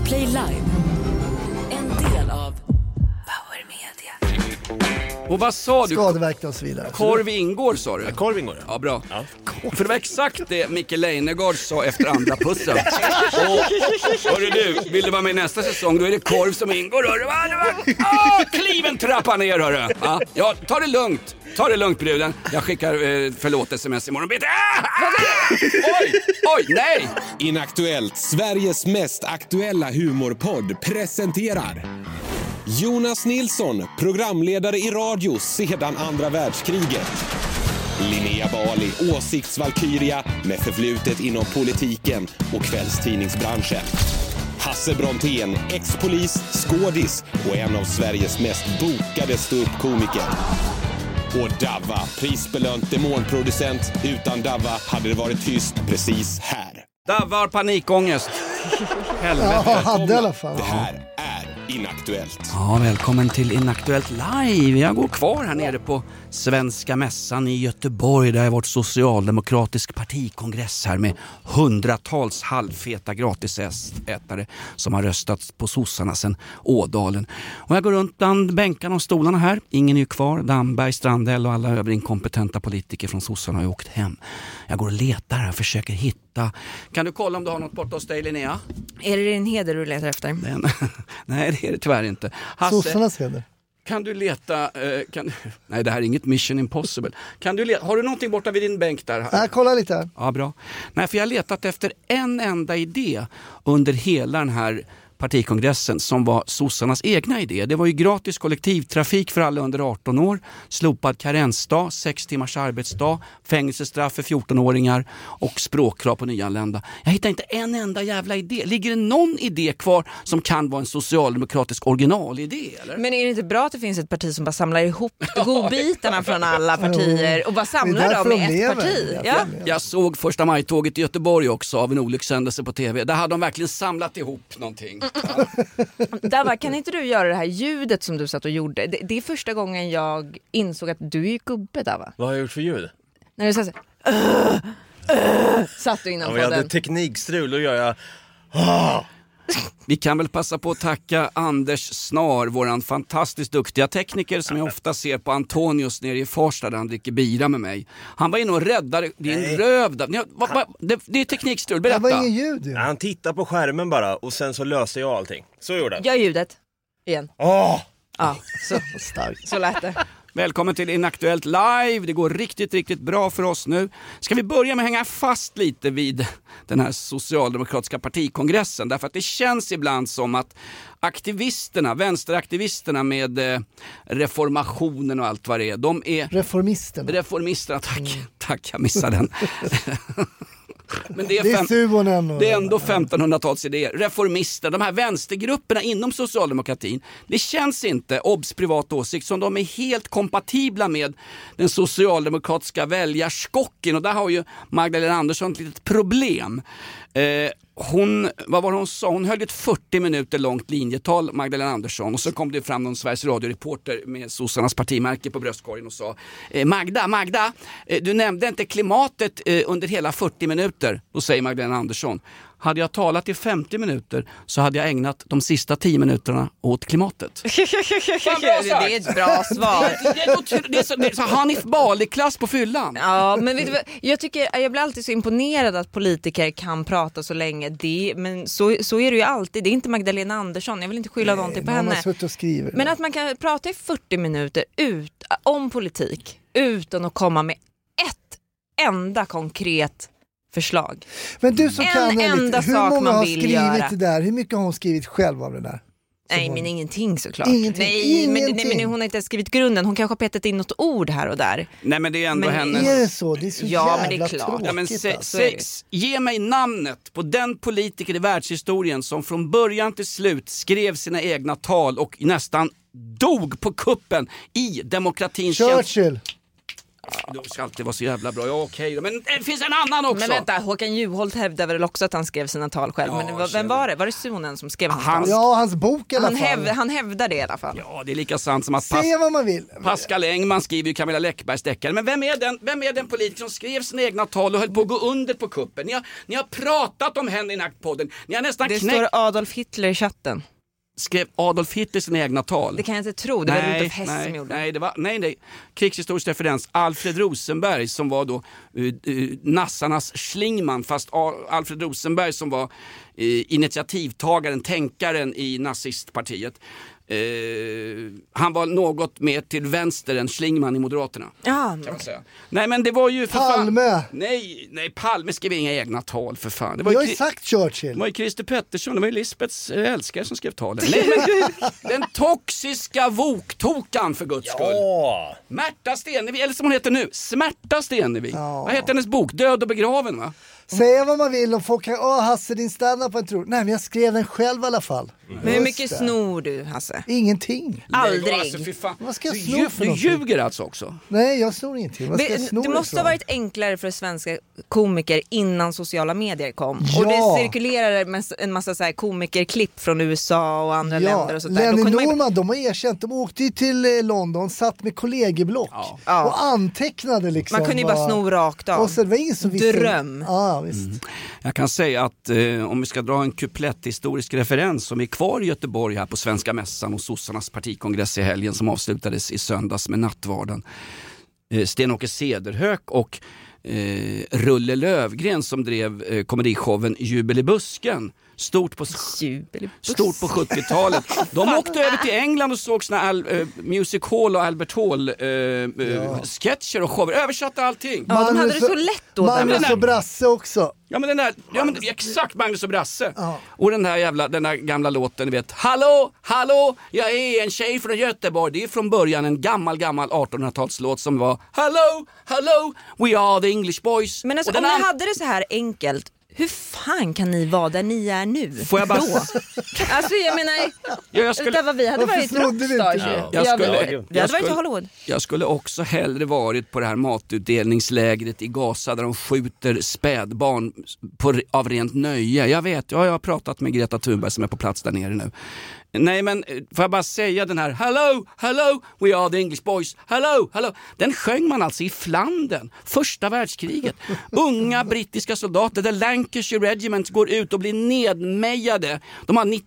Play Live. En del av Power Media. Och vad sa du? Skadeverkningar och så vidare. Korv ingår, sa du? Korv ingår, Ja, bra. Ja. För det var exakt det Micke Leijnegard sa efter andra pussen. Och hörru du, vill du vara med i nästa säsong, då är det korv som ingår, hörru. Kliven trappar ner, hörru. Ja, ta det lugnt. Ta det lugnt, bruden. Jag skickar förlåt-sms imorgon. Oj, nej! Inaktuellt, Sveriges mest aktuella humorpodd, presenterar Jonas Nilsson, programledare i radio sedan andra världskriget. Linnea Bali, åsiktsvalkyria med förflutet inom politiken och kvällstidningsbranschen. Hasse Brontén, ex-polis, skådis och en av Sveriges mest bokade ståuppkomiker. Och Davva, prisbelönt demonproducent. Utan Davva hade det varit tyst precis här. Davva har panikångest. Helvete. Ja, hade i alla fall. Det här är Inaktuellt. Ja, välkommen till Inaktuellt Live. Jag går kvar här nere på Svenska mässan i Göteborg. Där är vårt socialdemokratisk partikongress här med hundratals halvfeta gratisätare som har röstat på sossarna sedan Ådalen. Och jag går runt bland bänkarna och stolarna här. Ingen är ju kvar. Damberg, Strandell och alla övriga inkompetenta politiker från sossarna har ju åkt hem. Jag går och letar här och försöker hitta. Kan du kolla om du har något borta hos dig, Linnea? Är det din heder du letar efter? Nej, det är det tyvärr inte. Hasse, sossarnas heder. Kan du leta... Nej, det här är inget Mission Impossible. Kan du har du någonting borta vid din bänk där? Nej, kolla lite här. Ja, bra. Nej, för jag har letat efter en enda idé under hela den här partikongressen som var sossarnas egna idé. Det var ju gratis kollektivtrafik för alla under 18 år, slopad karensdag, 6 timmars arbetsdag, fängelsestraff för 14-åringar och språkkrav på nyanlända. Jag hittar inte en enda jävla idé. Ligger det någon idé kvar som kan vara en socialdemokratisk originalidé? Eller? Men är det inte bra att det finns ett parti som bara samlar ihop godbitarna från alla partier och bara samlar dem i ett parti? Ja? Jag såg första majtåget i Göteborg också av en olyckshändelse på tv. Där hade de verkligen samlat ihop någonting. Dava, kan inte du göra det här ljudet som du satt och gjorde? Det är första gången jag insåg att du är gubbe, Dava. Vad har jag gjort för ljud? När du sa så satt du innan podden. Jag hade teknikstrul och gör jag... Vi kan väl passa på att tacka Anders Snar, våran fantastiskt duktiga tekniker som jag ofta ser på Antonius nere i Farsta där han dricker bira med mig. Han var inne och räddade din röv. Det är teknikstrul, berätta. Det var ingen ljud. Ja, han tittar på skärmen bara och sen så löser jag allting. Så gjorde han. Gör ljudet igen. Ja, Så lät det. Välkommen till Inaktuellt Live. Det går riktigt, riktigt bra för oss nu. Ska vi börja med att hänga fast lite vid den här socialdemokratiska partikongressen. Därför att det känns ibland som att aktivisterna, vänsteraktivisterna med reformationen och allt vad det är. De är... Reformisterna, tack, jag missade den. Men det är ändå 1500-tals idéer. Reformister, de här vänstergrupperna inom socialdemokratin, det känns inte, obs privat åsikt, som de är helt kompatibla med den socialdemokratiska väljarskocken. Och där har ju Magdalena Andersson ett litet problem. Vad var hon sa? Hon höll ett 40 minuter långt linjetal, Magdalena Andersson, och så kom det fram någon Sveriges radioreporter med sossarnas partimärke på bröstkorgen och sa Magda, du nämnde inte klimatet under hela 40 minuter. Då säger Magdalena Andersson: hade jag talat i 50 minuter så hade jag ägnat de sista 10 minuterna åt klimatet. Det är ett bra svar. Det är så Hanif Bali-klass på fyllan. Ja, men vet du vad? Jag blir alltid så imponerad att politiker kan prata så länge. Men så är det ju alltid. Det är inte Magdalena Andersson. Jag vill inte skylla någonting på henne. Men att man kan prata i 40 minuter om politik utan att komma med ett enda konkret förslag. Men du som kan enda hur sak många man har vill skrivit göra. det där? Hur mycket har hon skrivit själv av det där? Nej, men ingenting såklart. Ingenting. Men hon har inte skrivit grunden. Hon kanske har petat in något ord här och där. Nej, men det är ändå hennes... Är det så? Det är så jävla men det är klart. tråkigt. Ge mig namnet på den politiker i världshistorien som från början till slut skrev sina egna tal och nästan dog på kuppen i demokratins Churchill. De ska alltid vara så jävla bra. Ja, okej. Men det finns en annan också. Men vänta, Håkan Juholt hävdade väl också att han skrev sina tal själv. Ja, men vem var det? Var det Sunen som skrev hans tal? Ja, hans bok i alla fall. Han hävdar det i alla fall. Ja, det är lika sant som att Se vad man vill. Pascal Engman skriver ju Camilla Läckbergs deckare. Men vem är den politiker som skrev sina egna tal och höll på att gå under på kuppen? Ni har pratat om henne i Nackpodden. Ni har nästan det står Adolf Hitler i chatten. Skrev Adolf Hitler sina egna tal? Det kan jag inte tro, det var Rudolf Hess som gjorde. Nej. Krigshistorisk referens. Alfred Rosenberg som var då nassarnas Schlingmann, fast Alfred Rosenberg som var initiativtagaren, tänkaren i nazistpartiet. Han var något mer till vänster än Schlingmann i Moderaterna. Ja, kan man säga. Nej, men det var ju för Palme. Fan. Nej, Palme skrev inga egna tal för fan. Det var jag har ju sagt Churchill. Det var ju Christer Pettersson, det var ju Lisbeths älskare som skrev talen. Nej, men den toxiska voktokan för Guds skull. Märta Stenevi, eller som hon heter nu, Smärta Stenevi. Vad heter hennes bok? Död och begraven, va? Säga vad man vill om folk kan, Hasse din stand-up på en tro. Nej, men jag skrev den själv i alla fall. Men hur mycket snor du, Hasse? Ingenting. Aldrig. Alltså, vad ska jag sno för du ljuger alltså också? Nej, jag snor ingenting. Vad ska jag sno det måste ha varit enklare för svenska komiker innan sociala medier kom. Ja. Och det cirkulerar en massa så här komikerklipp från USA och andra länder och sånt där. Lenny Norman, de har erkänt. De åkte ju till London, satt med kollegieblock och antecknade liksom. Man kunde ju bara sno rakt av. Och så det var ingen som visste. Dröm. Ja, visst. Jag kan säga att om vi ska dra en kupletthistorisk referens som är kvar i Göteborg här på Svenska mässan och sossarnas partikongress i helgen som avslutades i söndags med nattvarden. Sten-Åke Cederhök och Rulle Lövgren som drev komedishowen Jubel i busken. Stort på 70-talet. De åkte över till England och såg såna Music Hall och Albert Hall sketcher och shower. Översatte allting. Ja, de hade det så lätt då. Magnus och Brasse också. Exakt, Magnus och Brasse. Och den där gamla låten, ni vet. Hallå, jag är en tjej från Göteborg. Det är från början en gammal 1800-talslåt som var Hello, we are the English boys. Men alltså, om ni hade det så här enkelt, hur fan kan ni vara där ni är nu? Får jag bara... Alltså jag menar, det var vi hade varit rockstars. Vi hade varit i Hollywood. Jag skulle också hellre varit på det här matutdelningslägret i Gaza där de skjuter spädbarn av rent nöje. Jag vet, jag har pratat med Greta Thunberg som är på plats där nere nu. Nej, men får jag bara säga den här Hello, we are the English boys. Hello. Den sjöng man alltså i Flandern, första världskriget. Unga brittiska soldater, The Lancashire Regiment, går ut och blir nedmejade. De har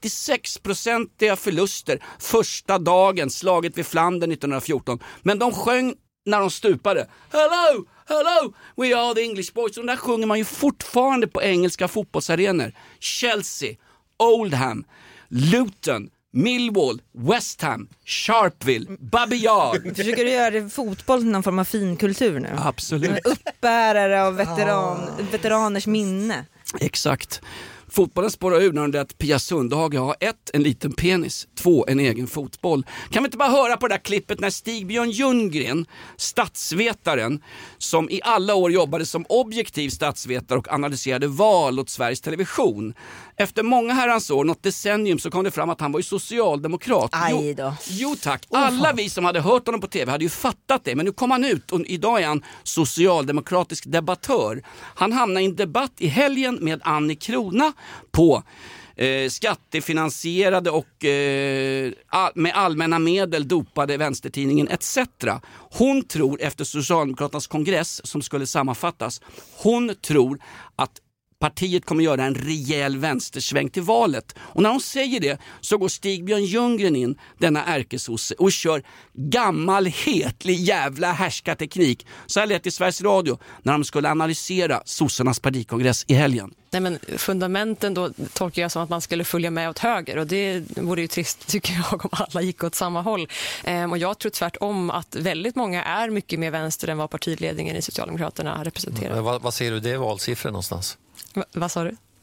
96% förluster första dagen, slaget vid Flandern 1914. Men de sjöng när de stupade. Hello, we are the English boys. Och där sjunger man ju fortfarande på engelska fotbollsarenor. Chelsea, Oldham, Luton, Millwall, West Ham, Sharpeville, Baby Yard. Försöker du göra fotboll till någon form av finkultur nu? Absolut. Uppbärare av veteraners minne. Exakt. Fotbollen spårar ur när det att Pia Sundhage har 1. En liten penis, 2. En egen fotboll. Kan vi inte bara höra på det där klippet när Stig-Björn Ljunggren, statsvetaren, som i alla år jobbade som objektiv statsvetare och analyserade val åt Sveriges Television. Efter många herrans år, något decennium, så kom det fram att han var ju socialdemokrat. Aj då. Jo tack, alla vi som hade hört honom på tv hade ju fattat det. Men nu kom han ut och idag är han socialdemokratisk debattör. Han hamnade i en debatt i helgen med Annie Krona på skattefinansierade och med allmänna medel dopade vänstertidningen etc. Hon tror efter Socialdemokraternas kongress som skulle sammanfattas, hon tror att partiet kommer göra en rejäl vänstersväng till valet. Och när hon säger det så går Stig-Björn Ljunggren in, denna ärkesosse, och kör gammal hetlig jävla härskarteknik. Så här lät i Sveriges Radio när de skulle analysera sossarnas partikongress i helgen. Nej, men fundamenten då tolkar jag som att man skulle följa med åt höger, och det vore ju trist tycker jag om alla gick åt samma håll. Och jag tror tvärtom att väldigt många är mycket mer vänster än vad partiledningen i Socialdemokraterna representerar. Men vad ser du det valsiffror någonstans? Vad sa du?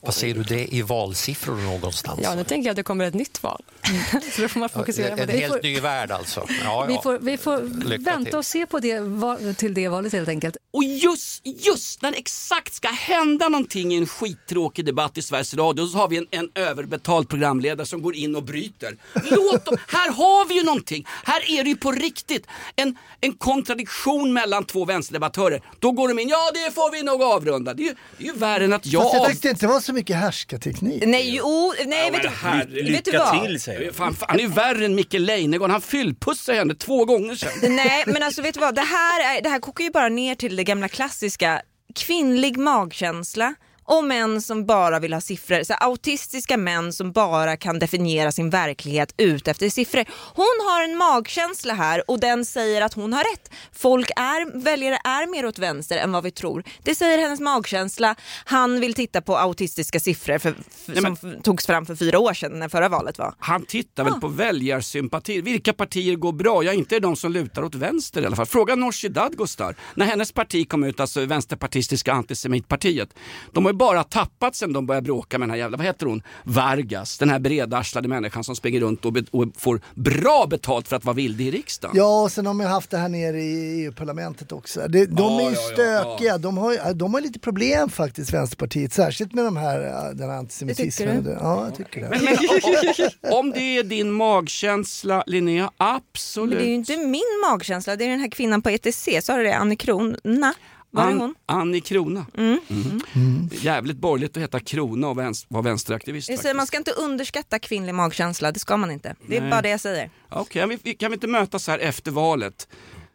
Vad ser du det i valsiffror någonstans? Ja, nu tänker jag att det kommer ett nytt val. Så då får man fokusera på det. En helt ny värld alltså. Vi får vänta och se på det till det valet helt enkelt. Och just när det exakt ska hända någonting i en skittråkig debatt i Sveriges Radio, så har vi en överbetald programledare som går in och bryter. Låt dem, här har vi ju någonting. Här är det ju på riktigt en kontradiktion mellan två vänsterdebattörer. Då går de in, ja det får vi nog avrunda. Det är ju värre än att jag... Fast jag tyckte inte det var så mycket härskarteknik. Nej, vet du vad? Fan, han är ju värre än Micke Leijnegård. Han fyllpussade henne 2 gånger sedan. Nej, men alltså vet du vad? Det här kokar ju bara ner till det gamla klassiska. Kvinnlig magkänsla och män som bara vill ha siffror. Så autistiska män som bara kan definiera sin verklighet ut efter siffror. Hon har en magkänsla här och den säger att hon har rätt. Väljare är mer åt vänster än vad vi tror. Det säger hennes magkänsla. Han vill titta på autistiska siffror som togs fram för 4 år sedan när förra valet var. Han tittar väl på väljarsympatier. Vilka partier går bra? Ja, inte de som lutar åt vänster i alla fall. Fråga Nooshi Dadgostar. När hennes parti kom ut, alltså vänsterpartistiska antisemitpartiet. De har ju bara tappat sen de började bråka med den här jävla, vad heter hon? Vargas, den här bredarslade människan som springer runt och får bra betalt för att vara vild i riksdagen. Ja, och sen har man haft det här nere i EU-parlamentet också. De är ju stökiga. Ja. De har lite problem faktiskt, Vänsterpartiet. Särskilt med den här antisemitismen. Ja, jag tycker det. Men, om det är din magkänsla, Linnea, absolut. Men det är ju inte min magkänsla. Det är den här kvinnan på ETC. Så har det Annie Krona. Annie Krona. Jävligt borgerligt att heta Krona och vara vänsteraktivist. Man ska inte underskatta kvinnlig magkänsla. Det ska man inte. Det är bara det jag säger. Okej, kan vi inte mötas här efter valet?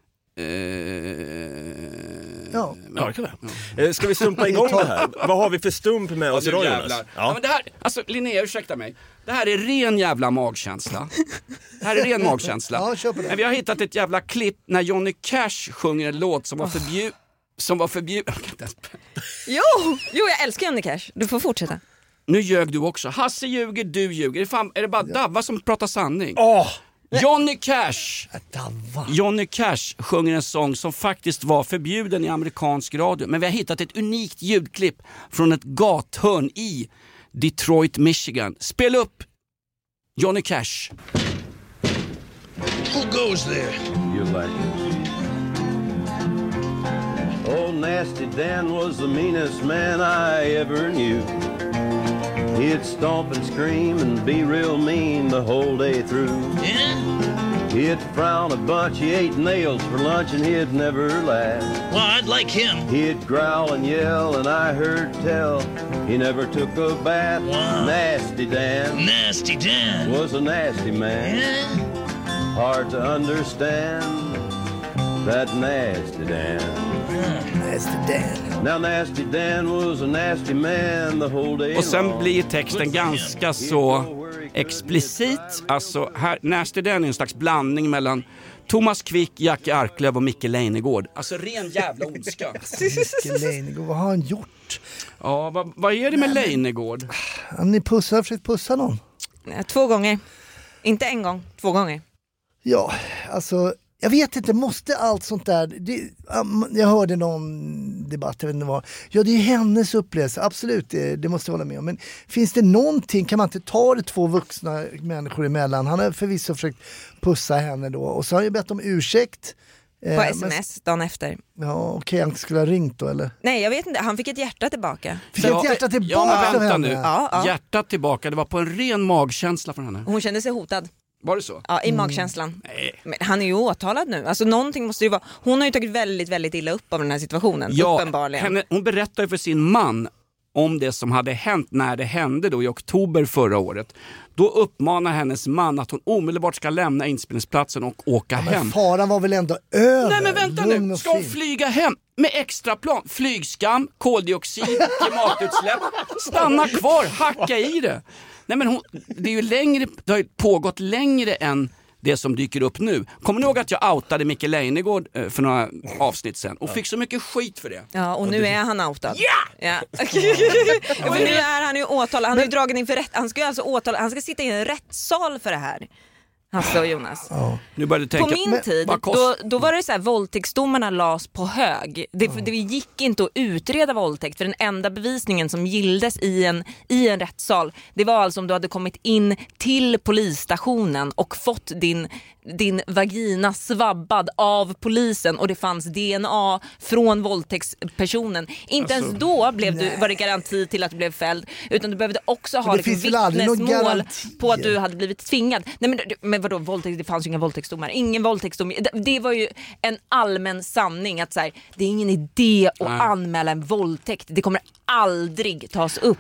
Ja, det kan vi. Ska vi stumpa igång det här? Vad har vi för stump med oss idag, Jonas? Ja, men det här, alltså Linnea, ursäkta mig. Det här är ren jävla magkänsla. Det här är ren magkänsla. Ja, kör på det. Men vi har hittat ett jävla klipp när Johnny Cash sjunger en låt som var förbjuden. Jo, jag älskar Johnny Cash. Du får fortsätta. Nu ljög du också. Hasse ljuger, du ljuger. Är det bara Davva som pratar sanning? Johnny Cash sjunger en sång som faktiskt var förbjuden i amerikansk radio. Men vi har hittat ett unikt ljudklipp från ett gathörn i Detroit, Michigan. Spela upp Johnny Cash. Who goes there? You like it. Oh, Nasty Dan was the meanest man I ever knew. He'd stomp and scream and be real mean the whole day through. Yeah? He'd frown a bunch, he ate nails for lunch and he'd never laugh. Well, I'd like him. He'd growl and yell and I heard tell he never took a bath. Wow. Nasty Dan was a nasty man. Yeah? Hard to understand that Nasty Dan. Nasty Dan. Now Nasty Dan was a nasty man the whole day. Och sen blir texten ganska så explicit. Alltså här, Nasty Dan är en slags blandning mellan Thomas Quick, Jackie Arklöv och Micke Leijnegård. Alltså ren jävla ondska. Micke Leijnegård, vad har han gjort? Ja, vad är det med Leijnegård? Han har försökt pussa någon. 2 gånger. Inte en gång, 2 gånger. Ja, alltså jag vet inte, måste allt sånt där... jag hörde någon debatt, jag vet inte vad. Ja, det är hennes upplevelse, absolut, det måste jag hålla med om. Men finns det någonting, kan man inte ta det 2 vuxna människor emellan? Han har förvisso försökt pussa henne då. Och så har jag bett om ursäkt. På sms dagen efter. Ja, okej, han skulle ha ringt då, eller? Nej, jag vet inte, han fick ett hjärta tillbaka. Fick ett hjärta tillbaka men vänta nu. Ja. Hjärtat tillbaka, det var på en ren magkänsla från henne. Hon kände sig hotad. Var det så? Ja, i magkänslan. Nej. Men han är ju åtalad nu. Alltså någonting måste ju vara... Hon har ju tagit väldigt, väldigt illa upp av den här situationen. Ja, uppenbarligen. Hon berättade för sin man om det som hade hänt när det hände då i oktober förra året. Då uppmanar hennes man att hon omedelbart ska lämna inspelningsplatsen och åka hem. Men faran var väl ändå över? Nej, men vänta nu. Ska hon flyga hem med extraplan? Flygskam, koldioxid, klimatutsläpp. Stanna kvar, hacka i det. Nej, men det har ju pågått längre än det som dyker upp nu. Kommer ni ihåg att jag outade Micke Leijnegård för några avsnitt sen och fick så mycket skit för det? Ja, och nu är han outad. Ja! Men nu är han ju åtalad. Han har ju dragit inför rätt. Han ska ju alltså åtala. Han ska sitta i en rättssal för det här. Hasse och Jonas. Nu började tänka, på min tid, då var det så här, våldtäktsdomarna las på hög. Det gick inte att utreda våldtäkt, för den enda bevisningen som gildes i en rättssal, det var alltså om du hade kommit in till polisstationen och fått din vagina svabbad av polisen och det fanns DNA från våldtäktspersonen. Inte ens då var det garanti till att du blev fälld, utan du behövde också ha vittnesmål på att du hade blivit tvingad. Nej, men vadå våldtäkt? Det fanns ju inga våldtäktsdomar. Ingen våldtäktsdom. Det var ju en allmän sanning att så här, det är ingen idé att anmäla en våldtäkt. Det kommer aldrig tas upp.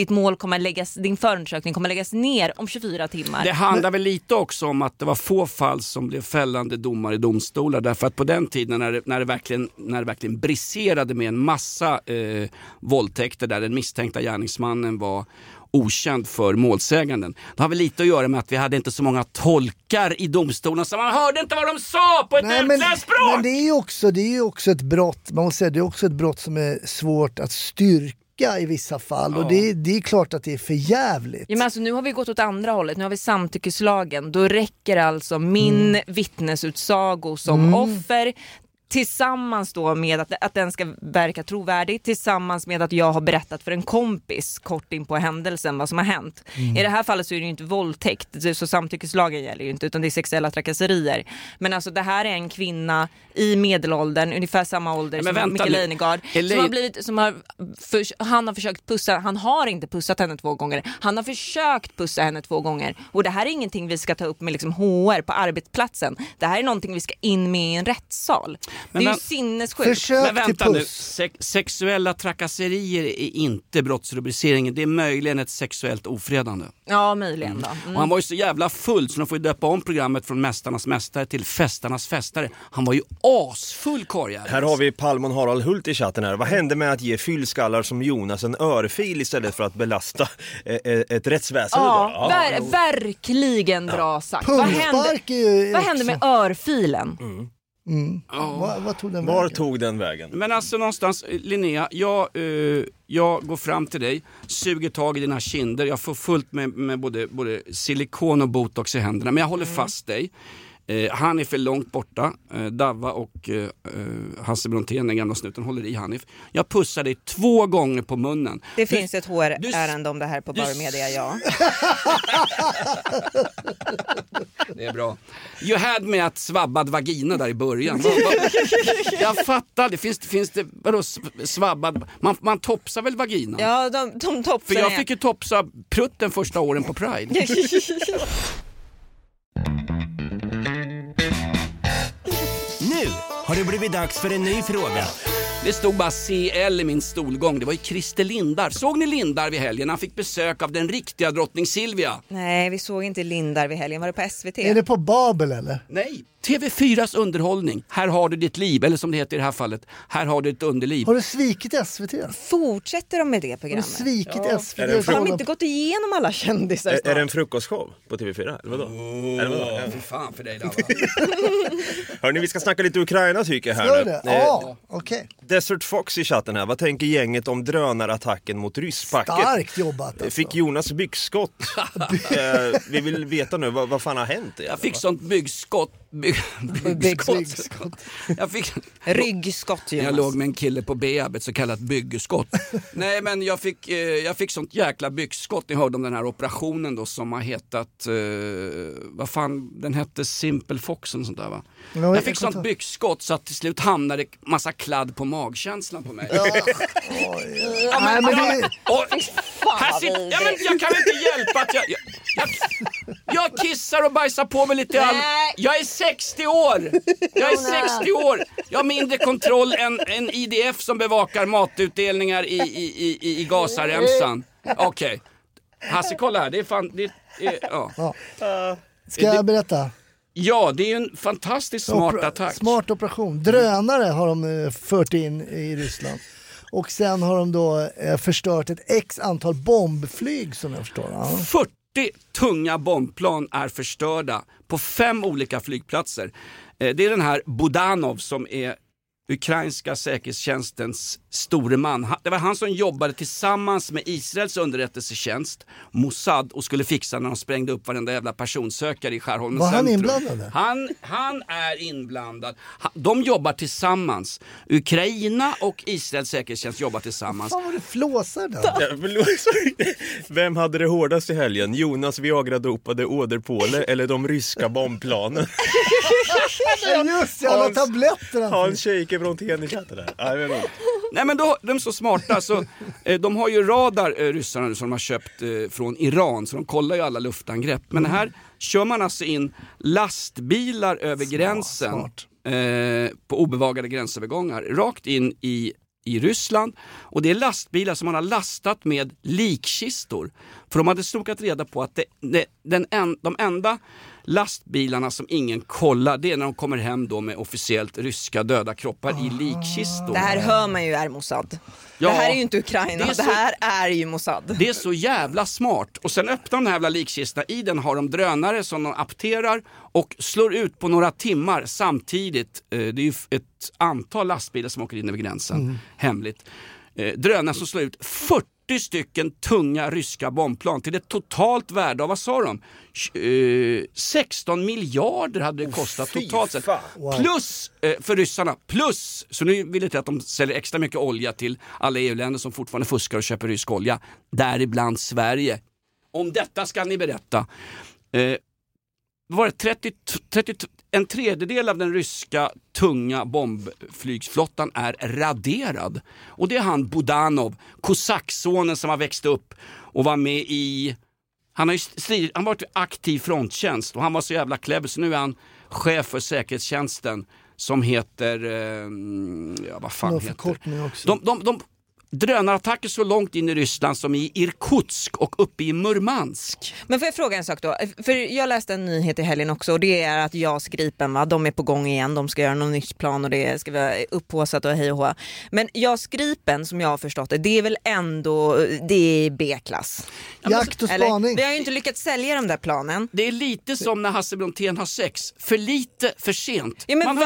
Din förundersökning kommer läggas ner om 24 timmar. Det handlar väl lite också om att det var få fall som blev fällande domar i domstolar, därför att på den tiden när det verkligen briserade med en massa våldtäkter där den misstänkta gärningsmannen var okänd för målsäganden. Det har väl lite att göra med att vi hade inte så många tolkar i domstolen, så man hörde inte vad de sa på ett utländskt språk. Men det är ju också ett brott, man måste säga, det är också ett brott som är svårt att styrka i vissa fall, och det är klart att det är för jävligt. Ja, men alltså, nu har vi gått åt andra hållet, nu har vi samtyckeslagen, då räcker alltså min vittnesutsago som offer tillsammans då med att den ska verka trovärdig, tillsammans med att jag har berättat för en kompis kort in på händelsen vad som har hänt. I det här fallet så är det ju inte våldtäkt, så samtyckeslagen gäller ju inte, utan det är sexuella trakasserier. Men alltså det här är en kvinna i medelåldern, ungefär samma ålder som Mikael Leijnegard, han har försökt pussa, han har inte pussat henne 2 gånger, han har försökt pussa henne 2 gånger, och det här är ingenting vi ska ta upp med liksom HR på arbetsplatsen. Det här är någonting vi ska in med i en rättssal. Det är ju sinnessjukt. Men vänta nu, sexuella trakasserier är inte brottsrubriceringen. Det är möjligen ett sexuellt ofredande. Ja, möjligen då. Och han var ju så jävla full så de får ju döpa om programmet från Mästarnas mästare till Fästarnas fästare. Han var ju asfull, korjävel. Här har vi Palmon Harald Hult i chatten här. Vad hände med att ge fyllskallar som Jonas en örfil istället för att belasta ett rättsväsen? Verkligen bra sagt. Vad hände med örfilen? Var tog den vägen? Men alltså någonstans, Linnea, jag går fram till dig, suger tag i dina kinder, jag får fullt med både silikon och botox i händerna, men jag håller fast dig. Han är för långt borta. Davva och Hasse Brontén, den gamla snuten, håller i Hanif. Jag pussar dig 2 gånger på munnen. Det finns ett HR-ärende om det här på Bauer Media, ja. Det är bra. You had med att svabbad vagina där i början. Jag fattar, det finns det vadå svabbad? Man topsar väl vagina? Ja, de topsar. För jag fick ju topsa prutten första åren på Pride. Nu har det blivit dags för en ny fråga. Det stod bara CL i min stolgång. Det var ju Christer Lindar. Såg ni Lindar vid helgen? Han fick besök av den riktiga drottning Silvia. Nej, vi såg inte Lindar vid helgen. Var det på SVT? Är det på Babel eller? Nej, TV4s underhållning. Här har du ditt liv, eller som det heter i det här fallet, här har du ett underliv. Har du svikit SVT? Fortsätter de med det programmet? Har du svikit SVT? Har de inte gått igenom alla kändisar? Är det en frukostshow på TV4? Eller vadå? Fy fan för dig, Davva. Hörrni, vi ska snacka lite Ukraina tycker jag här nu. Ja, okej. Desert Fox i chatten här. Vad tänker gänget om drönarattacken mot rysspacket? Starkt jobbat alltså. Fick Jonas byggskott? Vi vill veta nu, vad fan har hänt? Jag fick sånt byggskott. Jag fick ryggskott. Jag låg med en kille på B-ab, ett så kallat byggskott. Nej, men jag fick sånt jäkla byggskott. Ni hörde om den här operationen då som har hetat vad fan, den hette Simple Fox och sånt där, va? Jag fick sånt byggskott så att till slut hamnade massa kladd på magkänslan på mig. Jag kan inte hjälpa att jag kissar och bajsar på mig lite. Jag är 60 år. Jag har mindre kontroll än IDF som bevakar matutdelningar i Gazaremsan. Okej. Hasse, kolla här. Det är fan... Ska jag berätta? Ja, det är ju en fantastiskt smart attack. Smart operation. Drönare har de fört in i Ryssland. Och sen har de då förstört ett x antal bombflyg som jag förstår. Ja. 40 tunga bombplan är förstörda på 5 olika flygplatser. Det är den här Budanov som är ukrainska säkerhetstjänstens store man. Det var han som jobbade tillsammans med Israels underrättelsetjänst Mossad och skulle fixa när de sprängde upp varenda jävla personsökare i Skärholmen centrum. Var han inblandad? Han är inblandad. De jobbar tillsammans. Ukraina och Israels säkerhetstjänst jobbar tillsammans. Fan vad du flåsar då. Vem hade det hårdast i helgen? Jonas Viagra-dopade åderpåle eller de ryska bombplanen? Just det, alla tabletter. Hans shaker Brontén i chatten där. Nej, men då, de är så smarta så de har ju radar, ryssarna, som de har köpt från Iran, så de kollar ju alla luftangrepp. Men här kör man alltså in lastbilar över gränsen på obevakade gränsövergångar rakt in i Ryssland, och det är lastbilar som man har lastat med likkistor, för de hade snokat reda på att de enda lastbilarna som ingen kollar, det är när de kommer hem då med officiellt ryska döda kroppar i likkistor. Det här hör man ju är Mossad. Ja, det här är ju inte Ukraina, det här är ju Mossad. Det är så jävla smart. Och sen öppnar de här jävla likkistorna, i den har de drönare som de apterar och slår ut på några timmar samtidigt. Det är ju ett antal lastbilar som åker in över gränsen, hemligt. Drönare som slår ut 40 stycken tunga ryska bombplan till ett totalt värde av, vad sa de? 16 miljarder hade det kostat totalt sett. Wow. Plus för ryssarna, plus, så nu vill det till att de säljer extra mycket olja till alla EU-länder som fortfarande fuskar och köper rysk olja, däribland Sverige. Om detta ska ni berätta. Var det en tredjedel av den ryska tunga bombflygsflottan är raderad. Och det är han Budanov, kosacksonen som har växt upp och var med i... Han har varit aktiv fronttjänst och han var så jävla clever, så nu är han chef för säkerhetstjänsten som heter... vad fan heter det? Drönarattacker så långt in i Ryssland som i Irkutsk och uppe i Murmansk. Men får jag fråga en sak då? För jag läste en nyhet i helgen också, och det är att JAS Gripen, de är på gång igen. De ska göra någon nytt plan och det ska vara upphåsat och hej och hå. Men JAS Gripen, som jag har förstått det är väl ändå, det är B-klass. Jakt och spaning. Vi har ju inte lyckats sälja de där planen. Det är lite som när Hasse Brontén har sex. För lite, för sent. Ja, men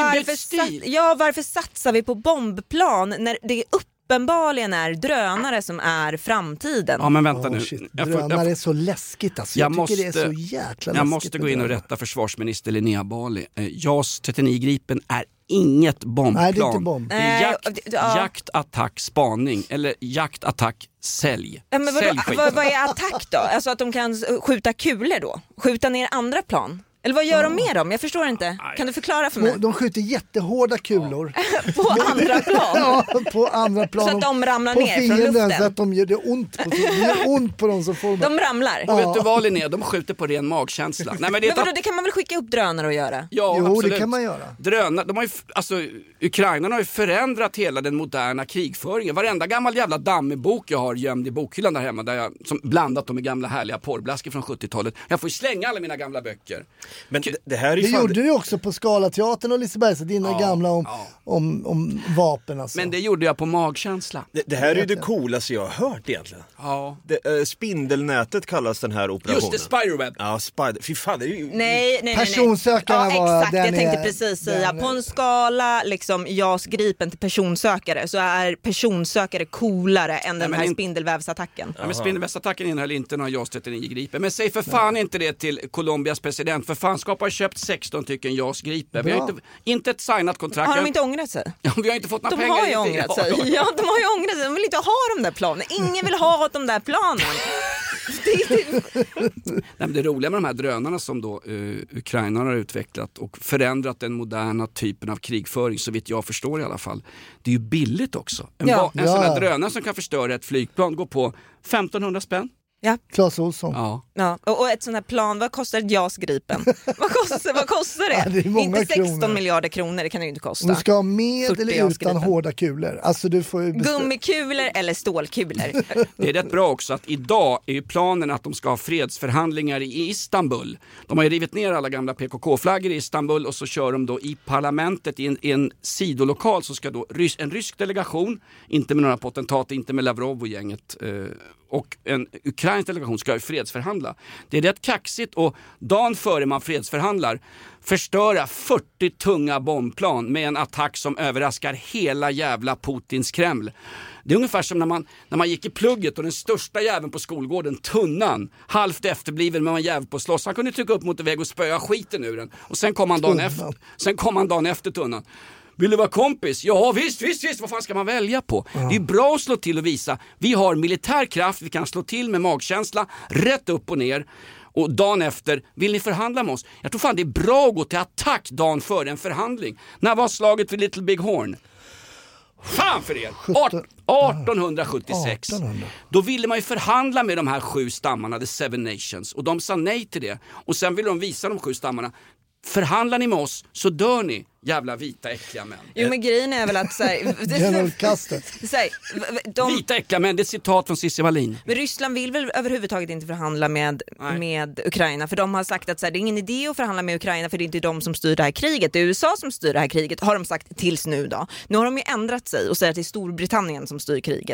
varför satsar vi på bombplan när det är uppenbarligen är drönare som är framtiden? Ja, men vänta nu. Drönare är så läskigt alltså. Jag tycker det är så jäkla läskigt. Jag måste gå in och rätta försvarsminister Linnea Bali. JAS 39 Gripen är inget bombplan. Nej, det är inte bomb. Det är jakt, attack, spaning. Eller jakt, attack, sälj. Ja, men vad är attack då? Alltså att de kan skjuta kulor då? Skjuta ner andra plan? Eller vad gör de med dem? Jag förstår inte. Kan du förklara för mig? De skjuter jättehårda kulor. På andra plan? Ja, på andra plan. Så att de ramlar ner från luften? Så att de gör det ont på dem som får de ramlar? Och vet du vad, Linnea? De skjuter på ren magkänsla. Nej, men det kan man väl skicka upp drönare och göra? Ja, jo, absolut. Det kan man göra. Drönare, de har ju, Ukraina har ju förändrat hela den moderna krigföringen. Varenda gammal jävla dammebok jag har gömd i bokhyllan där hemma, där jag som blandat dem med gamla härliga porrblaskor från 70-talet. Jag får ju slänga alla mina gamla böcker. Men det här är ju gjorde du också på Scalateatern och Liseberg, så dina gamla om vapen alltså. Men det gjorde jag på magkänsla. Det här är ju det coolaste jag har hört egentligen. Ja. Spindelnätet kallas den här operationen. Just det, Spiderweb. Ja, fy fan, det är ju... Nej. Personsökarna var exakt, jag tänkte precis säga. På en skala liksom JAS Gripen till personsökare, så är personsökare coolare än den här spindelvävsattacken. Ja, men spindelvävsattacken innehöll inte några JAS 39 Gripen. Men säg för fan inte det till Colombias president. För fanskap har köpt 16 stycken JAS Gripen. Vi har inte ett signat kontrakt. Har de inte ångrat sig? Ja, vi har inte fått några de pengar. Har ju ångrat sig. Ja, de har ju ångrat sig. De vill inte ha de där planen. Ingen vill ha de där planen. Nej, men det roliga med de här drönarna som då Ukraina har utvecklat och förändrat den moderna typen av krigföring, så vitt jag förstår i alla fall, det är ju billigt också. En sån här drönare som kan förstöra ett flygplan går på 1500 spänn. Ja. Claes Olsson. Ja. Och ett sånt här plan, vad kostar ett JAS Gripen? vad kostar det? Ja, det är många inte 16 kronor. Miljarder kronor, det kan det ju inte kosta. Du ska ha med eller utan hårda kulor. Alltså du får ju gummikulor eller stålkulor. Det är rätt bra också att idag är ju planen att de ska ha fredsförhandlingar i Istanbul. De har ju rivit ner alla gamla PKK-flaggor i Istanbul, och så kör de då i parlamentet i en sidolokal, så ska då en rysk delegation, inte med några potentater, inte med Lavrov och gänget, och en ukrainsk delegation ska ju fredsförhandla. Det är rätt kaxigt och dagen före man fredsförhandlar förstöra 40 tunga bombplan med en attack som överraskar hela jävla Putins Kreml. Det är ungefär som när man gick i plugget och den största jäveln på skolgården, Tunnan, halvt efterbliven med en jävel på slåss. Han kunde trycka upp mot en väg och spöa skiten ur den. Och sen kom han dagen efter Tunnan. Vill du vara kompis? Ja visst, vad fan ska man välja på? Det är bra att slå till och visa. Vi har militär kraft, vi kan slå till med magkänsla, rätt upp och ner. Och dagen efter, vill ni förhandla med oss? Jag tror fan det är bra att gå till attack dagen före en förhandling. När var slaget vid Little Big Horn? Fan för er! 1876. Då ville man ju förhandla med de här 7 stammarna, the Seven Nations. Och de sa nej till det. Och sen ville de visa de 7 stammarna. Förhandlar ni med oss så dör ni, jävla vita äckliga män. Jo men grejen är väl att vita äckliga män, det är ett citat från Cissi Wallin. Men Ryssland vill väl överhuvudtaget inte förhandla med Ukraina, för de har sagt att det är ingen idé att förhandla med Ukraina för det är inte de som styr det här kriget, det är USA som styr det här kriget, har de sagt tills nu då. Nu har de ju ändrat sig och säger att det är Storbritannien som styr kriget.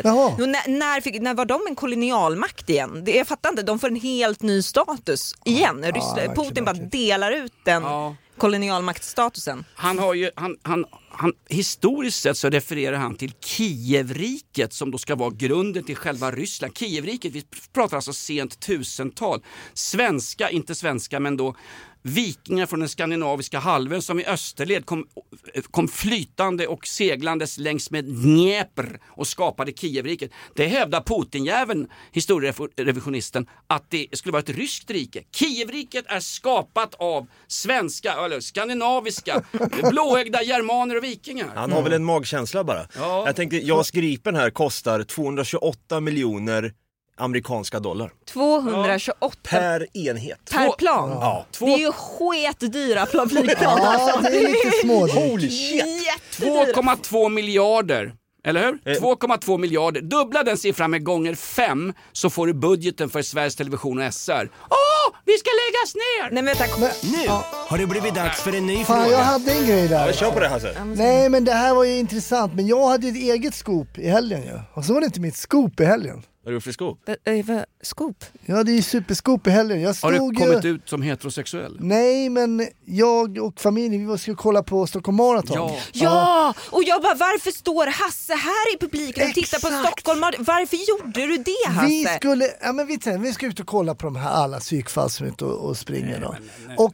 När var de en kolonialmakt igen? Jag fattar inte, de får en helt ny status igen. Putin bara delar ut den kolonialmaktstatusen. Han har ju han historiskt sett så refererar han till Kievriket som då ska vara grunden till själva Ryssland. Kievriket, vi pratar alltså sent 1000-tal. Inte svenska men då vikingar från den skandinaviska halvön som i österled kom flytande och seglandes längs med Dnepr och skapade Kievriket. Det hävdar Putinjäveln, historierevisionisten, att det skulle vara ett ryskt rike. Kievriket är skapat av svenska, eller skandinaviska, blåögda germaner och vikingar. Han har väl en magkänsla bara. Ja. Jag tänkte, JAS Gripen här kostar 228 miljoner amerikanska dollar. 228 per enhet. Per plan? Ja. Det är ju sketdyra flygplan. Ja, det är lite små. Holy shit. 2,2 miljarder. Eller hur? 2,2 miljarder. Dubbla den siffran med gånger 5 så får du budgeten för Sveriges Television och SR. Vi ska läggas ner! Nej, men tack. Nu har det blivit dags för en ny fråga. Jag hade en grej där. Jag kör på det här. Nej, men det här var ju intressant. Men jag hade ett eget scoop i helgen ju. Och så var det inte mitt scoop i helgen. Vad är det för scoop? Scoop? Ja, det är ju superscoop i helgen. Har du kommit ut som heterosexuell? Nej, men jag och familjen, vi skulle kolla på Stockholm Marathon. Ja, och jag bara, varför står Hasse här i publiken och tittar på Stockholm Marathon? Varför gjorde du det, Hasse? Vi ska ut och kolla på de här alla psykfall som är ute och springer då. Nej. Och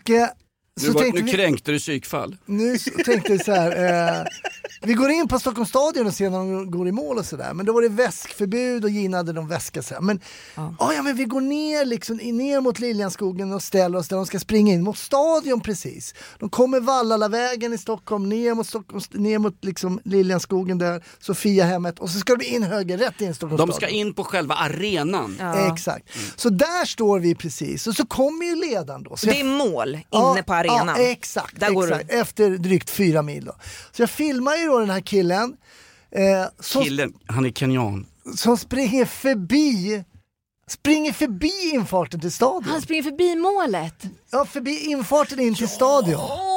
nu kränkte du psykfall. Nu tänkte vi så här, vi går in på Stockholms stadion och ser när de går i mål och sådär. Men då var det väskförbud och Gina hade de väska så här. Men, men vi går ner mot Liljanskogen och ställer oss där de ska springa in mot stadion precis. De kommer Vallalavägen i Stockholm, ner mot liksom Liljanskogen där, Sofiahemmet, och så ska de in höger, rätt in i Stockholms stadion. De ska in på själva arenan. Ja. Exakt. Så där står vi precis. Och så kommer ju ledaren då. Så det är mål inne på arenan. Ja, exakt. Efter drygt 4 mil då. Så jag filmar ju då den här killen. Han är kenyan. Som springer förbi infarten till stadion. Han springer förbi målet. Ja, förbi infarten in till stadion.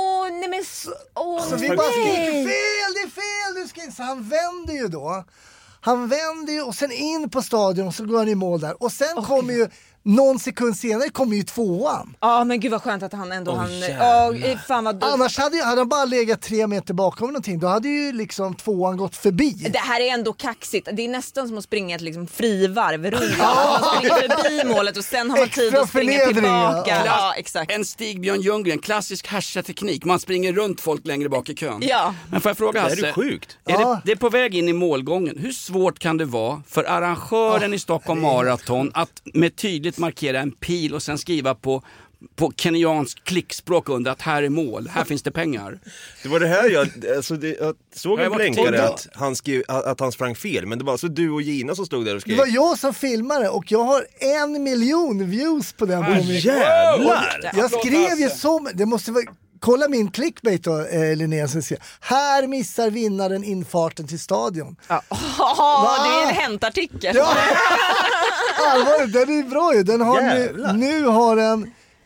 Så vi bara skriker, det är fel. Så han vänder ju då. Och sen in på stadion, så går han i mål där. Och sen kommer ju någon sekund senare ju 2:an. Ja, men gud vad skönt att han ändå fan vad annars hade han bara legat 3 meter bakom någonting. Då hade ju liksom 2:an gått förbi. Det här är ändå kaxigt. Det är nästan som att springa ett liksom frivarv runt. Man springer förbi målet och sen har man tid att springa tillbaka. Ja, exakt. En Stig-Björn Ljunggren, klassisk härskarteknik. Man springer runt folk längre bak i kön. Ja. Men får jag fråga Hasse? Det är sjukt. Det är på väg in i målgången. Hur svårt kan det vara för arrangören i Stockholm Marathon att med tydligt markera en pil och sen skriva på kenyansk klickspråk under att här är mål, här finns det pengar. Det var det här jag såg en blänkare att han sprang fel, men det var alltså du och Gina som stod där och skrev. Det var jag som filmade och jag har 1 miljon views på den. Jävlar! Jag skrev ju som, det måste vara, kolla min clickbait då, Linnea, som säger, här missar vinnaren infarten till stadion. Det är en häntartikel. Ja. Allvarligt, den är bra ju. Den har nu har den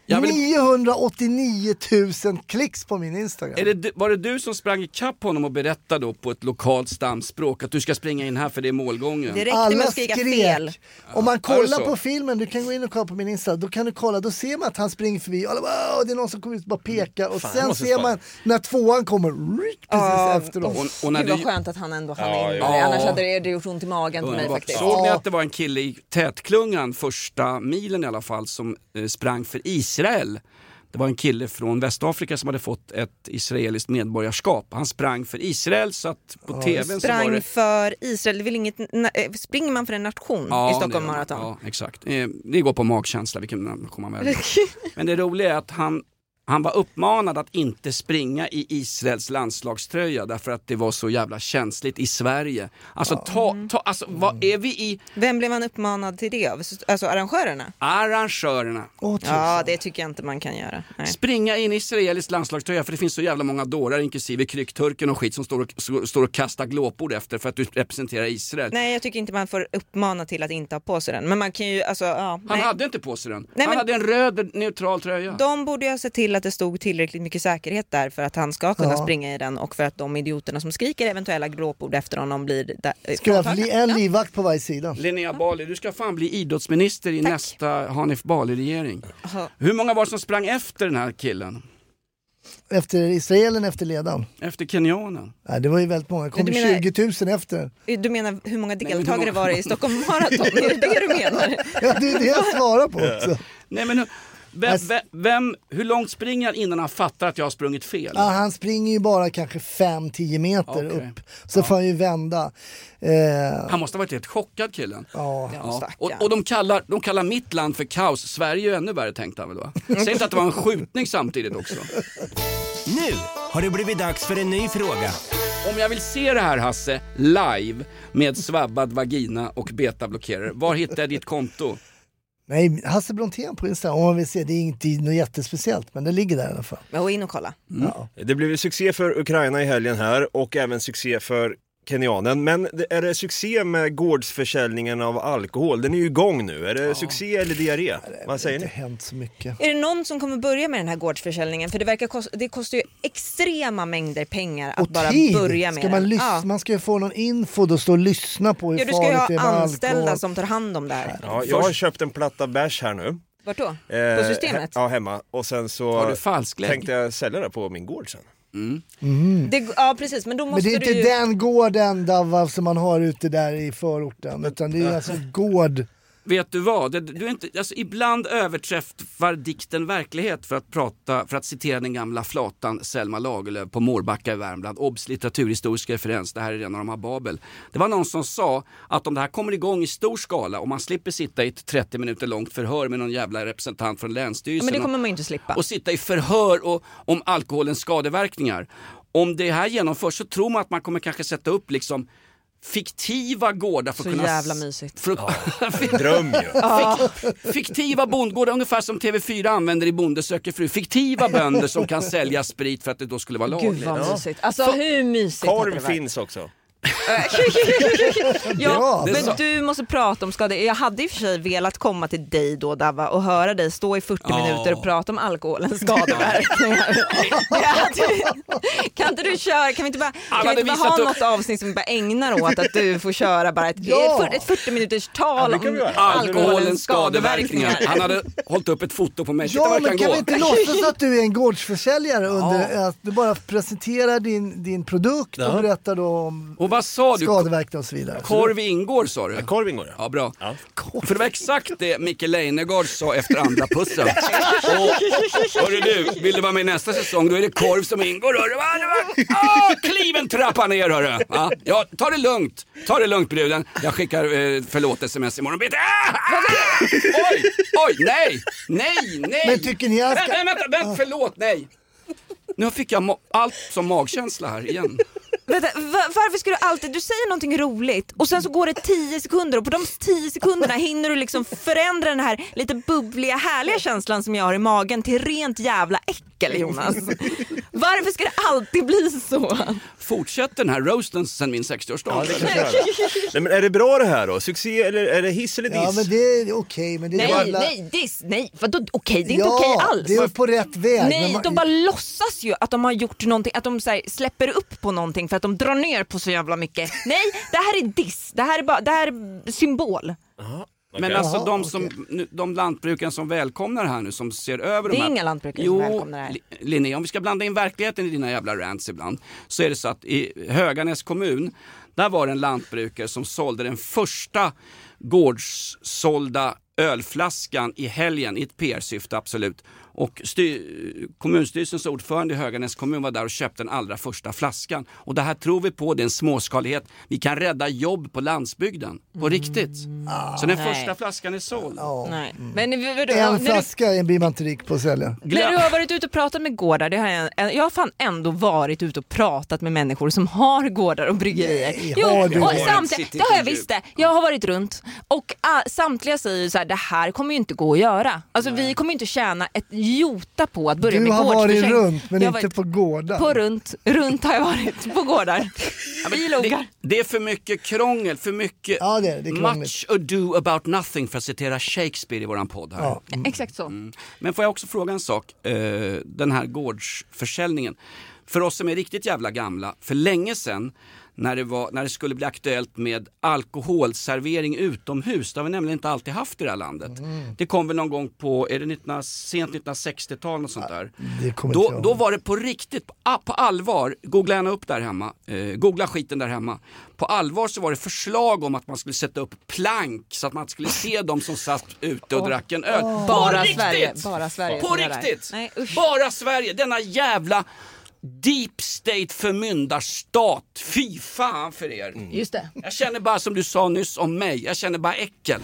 989 000 klicks på min Instagram. Var det du som sprang i kapp honom och berättade då på ett lokalt stamspråk att du ska springa in här för det är målgången? Det räckte med att skrika fel. Om man kollar på filmen, du kan gå in och kolla på min Insta, då kan du kolla, då ser man att han springer förbi och alla, det är någon som kommer ut och bara pekar och sen ser man när tvåan kommer precis efter dem. Och det var skönt att han ändå hann in. Annars hade det gjort ont i magen på mig faktiskt. Såg ni att det var en kille i tätklungan första milen i alla fall som sprang för Israel? Det var en kille från Västafrika som hade fått ett israeliskt medborgarskap. Han sprang för Israel så att på tvn sprang så var det... för Israel, det vill inget... Springer man för en nation i Stockholm Marathon? Ja, exakt. Det går på magkänsla, vilken nation man väljer. Men det roliga är att han var uppmanad att inte springa i Israels landslagströja därför att det var så jävla känsligt i Sverige. Alltså, vad är vi i... Vem blev man uppmanad till det av? Alltså arrangörerna? Arrangörerna. Ja, det tycker jag inte man kan göra. Nej. Springa in i Israels landslagströja för det finns så jävla många dårar, inklusive kryckturken och skit som står och kastar glåpord efter för att du representerar Israel. Nej, jag tycker inte man får uppmana till att inte ha på sig den. Men man kan ju, Han hade inte på sig den. Han hade en röd neutral tröja. De borde ju ha sett till att det stod tillräckligt mycket säkerhet där för att han ska kunna springa i den och för att de idioterna som skriker eventuella glåpord efter honom blir ska jag bli en livvakt på varje sida. Linnea Bali, du ska fan bli idrottsminister i nästa Hanif Bali-regering. Hur många var det som sprang efter den här killen? Efter Israelen, efter ledaren? Efter kenyanen? Nej, det var ju väldigt många. Det kom 20 000 efter. Du menar hur många deltagare var det i Stockholm Marathon? Är det det du menar? Ja, det är det jag svarar på också. Nej, men hur långt springer han innan han fattar att jag har sprungit fel? Ja, han springer ju bara kanske 5-10 meter upp. Så får han ju vända. Han måste ha varit helt chockad, killen. Ja. Och de kallar mitt land för kaos. Sverige är ju ännu värre, tänkte han väl, va? Säg inte att det var en skjutning samtidigt också. Nu har det blivit dags för en ny fråga. Om jag vill se det här, Hasse, live med svabbad vagina och betablockerare, var hittar jag ditt konto? Nej, Hasse Brontén på Instagram, om man vill se, det är inte något jättespeciellt, men det ligger där i alla fall. Gå in och kolla. Ja. Det blev succé för Ukraina i helgen här och även succé för kenyanen. Men är det succé med gårdsförsäljningen av alkohol? Den är ju igång nu. Är det succé eller diarré? Vad säger ni? Det har inte hänt så mycket. Är det någon som kommer börja med den här gårdsförsäljningen? För det kostar ju extrema mängder pengar att bara börja med den. Man ska ju få någon info och stå och lyssna på hur farligt det är med alkohol. Du ska ju ha anställda som tar hand om det här. Ja, jag har köpt en platta bärs här nu. Vart då? På systemet? Ja, hemma. Och sen så tänkte jag sälja det på min gård sen. Ja, precis, men då måste det är inte den gården där, som man har ute där i förorten, utan det är alltså gård. Vet du vad? Du är inte, alltså, ibland överträffar dikten verklighet för att citera den gamla flatan Selma Lagerlöf på Mårbacka i Värmland. Obs, litteraturhistorisk referens, det här är rena rama Babel. Det var någon som sa att om det här kommer igång i stor skala och man slipper sitta i ett 30 minuter långt förhör med någon jävla representant från Länsstyrelsen. Men det kommer man inte slippa. Och sitta i förhör om alkoholens skadeverkningar. Om det här genomförs så tror man att man kommer kanske sätta upp liksom fiktiva gårdar för så att kunna... jävla mysigt. Dröm ju. Fiktiva bondgårdar, ungefär som TV4 använder i Bonde söker fru. Fiktiva bönder som kan sälja sprit för att det då skulle vara lagligt. Gud vad mysigt. Alltså hur mysigt. Korv finns också. Ja, men du måste prata om skador. Jag hade i och för sig velat komma till dig då, Dava, och höra dig stå i 40 minuter och prata om alkoholens skadeverkningar. Kan inte du köra? Kan vi inte bara ha något avsnitt som vi bara ägnar åt att du får köra bara ett 40 minuters tal om alkoholens skadeverkningar. Han hade hållit upp ett foto på mig. Ja, men kan vi inte låtsas att du är en gårdsförsäljare under att du bara presenterar din produkt och berättar då om vad sa du? Skadeverkningar och så vidare. Korv ingår, sa du? Korv ingår, ja. Bra. Ja. För det var exakt det Micke Leijnegard sa efter andra pussen. Hörru du, vill du vara med i nästa säsong, då är det korv som ingår. Kliv en trappa ner, hörru. Ja, ta det lugnt bruden. Jag skickar förlåt-sms imorgon. Oj, nej. Men tycker ni att... Vänta, förlåt, nej. Nu fick jag allt som magkänsla här igen. Varför ska du alltid, du säger någonting roligt och sen så går det 10 sekunder och på de 10 sekunderna hinner du liksom förändra den här lite bubbliga härliga känslan som jag har i magen till rent jävla äckel, Jonas. Varför ska det alltid bli så? Fortsätt den här roasten sen min 60-årsdag. Nej, men är det bra det här då? Succé eller är det hiss eller diss? Ja, men det är okej. Men det är nej, diss. Nej, vadå okej? Det är inte okej alls. det är på rätt väg. Nej, de bara låtsas ju att de har gjort någonting, att de så här, släpper upp på någonting för att de drar ner på så jävla mycket. Nej, det här är diss. Det här är symbol. Aha. Men alltså de lantbrukare som välkomnar här nu, som ser över de här... Det är inga lantbrukare som välkomnar det här. Linnea, om vi ska blanda in verkligheten i dina jävla rants ibland, så är det så att i Höganäs kommun, där var det en lantbrukare som sålde den första gårdssålda ölflaskan i helgen i ett PR-syfte, absolut. Och kommunstyrelsens ordförande i Höganäs kommun var där och köpte den allra första flaskan. Och det här tror vi på, det är en småskalighet. Vi kan rädda jobb på landsbygden. På riktigt. Så den första flaskan är såld. Nej. Men en flaska blir man inte rik på att sälja. När du har varit ute och pratat med gårdar, jag har fan ändå varit ute och pratat med människor som har gårdar och bryggerier. Det har jag visst det. Jag har varit runt och samtliga säger så här, det här kommer ju inte gå att göra. Alltså vi kommer inte tjäna ett jota på att börja med gårdsförsäljning. Du har varit runt, men inte på gårdar. Runt har jag varit på gårdar. Det är för mycket krångel, för mycket det är much ado about nothing, för att citera Shakespeare i våran podd här. Ja. Exakt så. Men får jag också fråga en sak, den här gårdsförsäljningen. För oss som är riktigt jävla gamla, för länge sedan när det skulle bli aktuellt med alkoholservering utomhus, det har vi nämligen inte alltid haft i det här landet. Det kom väl någon gång på, är det sent 1960-tal och sånt där. Då var det på riktigt, på allvar, googla gärna upp där hemma, googla skiten där hemma. På allvar så var det förslag om att man skulle sätta upp plank så att man skulle se dem som satt ute och drack en öl. Bara Sverige. På riktigt! Nej, bara Sverige, denna jävla deep state förmyndarstat. Fy fan för er. Just det. Jag känner bara, som du sa nyss om mig, jag känner bara äckel.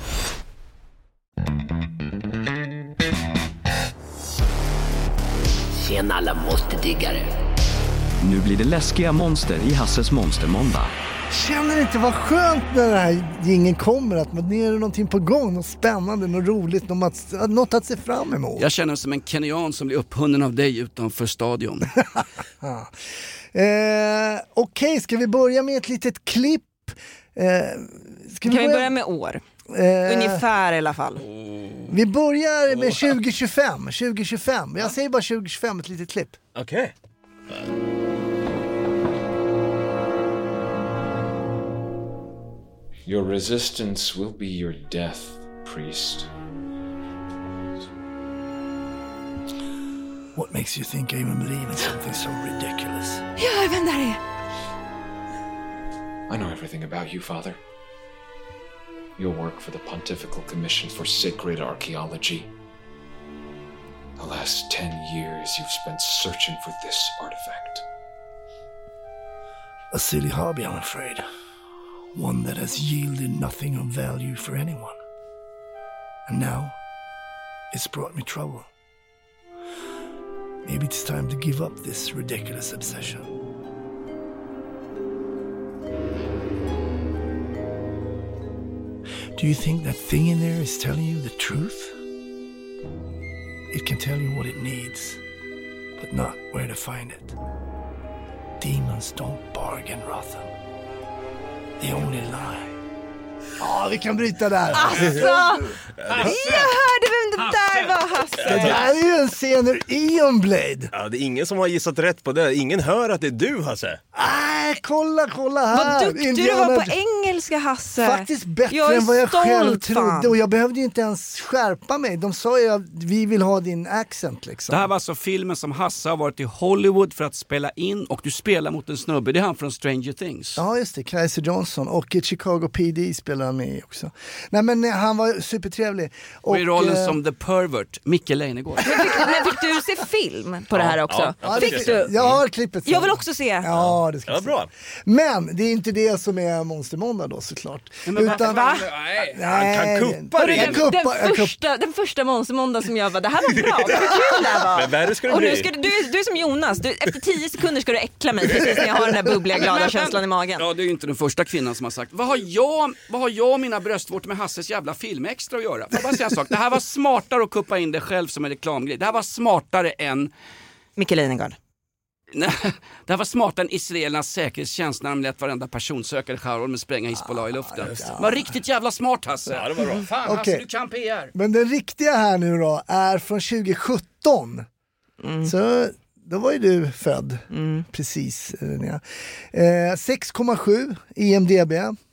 Tjena alla monsterdiggare. Nu blir det läskiga monster i Hasses monstermåndag. Känner inte vad skönt när den här gingen kommer, att man är någonting på gång, något spännande, något roligt, något att se fram emot. Jag känner mig som en kenyan som blir upphunnen av dig utanför stadion. Okej, ska vi börja med ett litet klipp? Kan vi börja med år? Ungefär i alla fall. Vi börjar med 2025. Jag säger bara 2025, ett litet klipp. Okej. Your resistance will be your death, priest. What makes you think I even believe in something so ridiculous? Ja, vem där är? I know everything about you, Father. Your work for the Pontifical Commission for Sacred Archaeology. The last 10 years you've spent searching for this artifact. A silly hobby, I'm afraid. One that has yielded nothing of value for anyone. And now, it's brought me trouble. Maybe it's time to give up this ridiculous obsession. Do you think that thing in there is telling you the truth? It can tell you what it needs, but not where to find it. Demons don't bargain, Rotham. They only lie. Ja, vi kan bryta där. Alltså, jag hörde vem det där var, Hasse. Det där är ju en scen ur Eon Blade. Ja, det är ingen som har gissat rätt på det. Ingen hör att det är du, Hasse. Kolla här. Vad duktig du var på engelska, Hasse. Faktiskt bättre än vad jag själv trodde. Och jag behövde ju inte ens skärpa mig. De sa ju att vi vill ha din accent liksom. Det här var alltså filmen som Hasse har varit i Hollywood för att spela in, och du spelar mot en snubbe. Det är han från Stranger Things. Ja, just det. Kaiser Johnson. Och i Chicago PD spelar han med också. Nej, men han var supertrevlig. Och i rollen som The Pervert, Micke Leijnegård. Men fick du se film på det här också? Ja, fick du? Jag har klippet. Jag vill också se. Ja, det ska jag se. Bra. Men det är inte det som är Monstermåndag då, såklart. Utan, va? Nej, han kan kuppa det. Den första Monstermåndag som jag var, det här var bra. Vad kul det här var. Men värre ska det och bli. Nu ska du är som Jonas, efter 10 sekunder ska du äckla mig precis när jag har den där bubbliga glada känslan i magen. Ja, det är ju inte den första kvinnan som har sagt, vad har jag och mina bröstvårtor med Hasses jävla filmextra att göra? Får jag bara säga en sak, det här var smartare att kuppa in det själv som en reklamgrej. Det här var smartare än Micke Leijnegård. Nej, det här var smartare än israelernas säkerhetstjänst när de lät varenda personsökare Charol med spränga Hizbollah i luften. Det var riktigt jävla smart, Hasse. Ja, det var bra. Fan, Hasse, du kan PR. Men den riktiga här nu då är från 2017. Så då var ju du född. Precis. 6,7 IMDB.